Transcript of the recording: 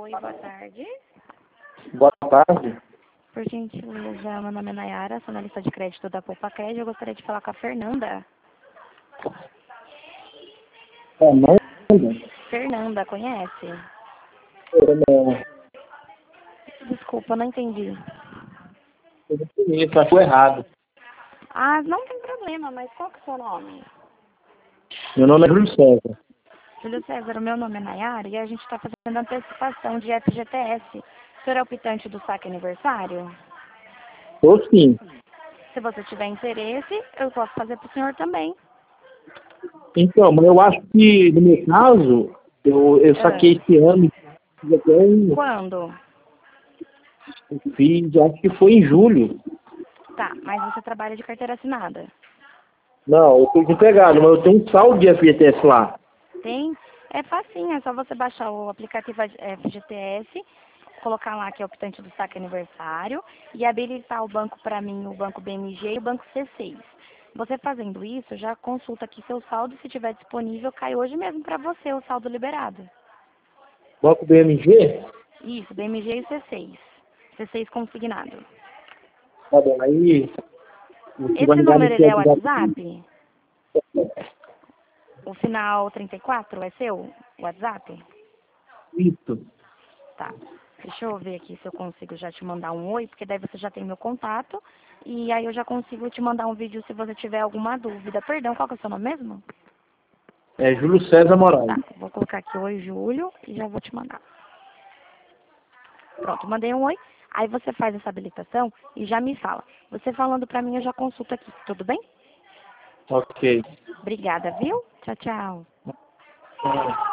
Oi, boa tarde. Boa tarde. Por gentileza, meu nome é Nayara, sou analista de crédito da Poupa Crédito. Eu gostaria de falar com a Fernanda. É, não? Fernanda, conhece? Não. Desculpa, não entendi. Eu não conheço, achou errado. Ah, não tem problema, mas qual que é o seu nome? Meu nome é Júlio César. Júlio César, o meu nome é Nayara e a gente está fazendo antecipação de FGTS. O senhor é o optante do saque aniversário? Tô sim. Se você tiver interesse, eu posso fazer para o senhor também. Então, mas eu acho que, no meu caso, eu saquei esse ano, fiz até Quando? acho que foi em julho. Tá, mas você trabalha de carteira assinada. Não, eu tô desempregado, mas eu tenho um saldo de FGTS lá. Tem? É facinho, é só você baixar o aplicativo FGTS, colocar lá que é optante do saque aniversário e habilitar o banco para mim, o banco BMG e o banco C6. Você fazendo isso, já consulta aqui seu saldo, se tiver disponível, cai hoje mesmo para você o saldo liberado. Banco BMG? Isso, BMG e C6. C6 consignado. Tá bom, aí você vai Esse me dar número, no seu ele é o WhatsApp? WhatsApp? O final 34 é seu WhatsApp? Isso. Tá. Deixa eu ver aqui se eu consigo já te mandar um oi, porque daí você já tem meu contato. E aí eu já consigo te mandar um vídeo se você tiver alguma dúvida. Perdão, qual que é o seu nome mesmo? É Júlio César Moraes. Tá, vou colocar aqui oi, Júlio, e já vou te mandar. Pronto, mandei um oi. Aí você faz essa habilitação e já me fala. Você falando pra mim, eu já consulto aqui, tudo bem? Ok. Obrigada, viu? Tchau, tchau.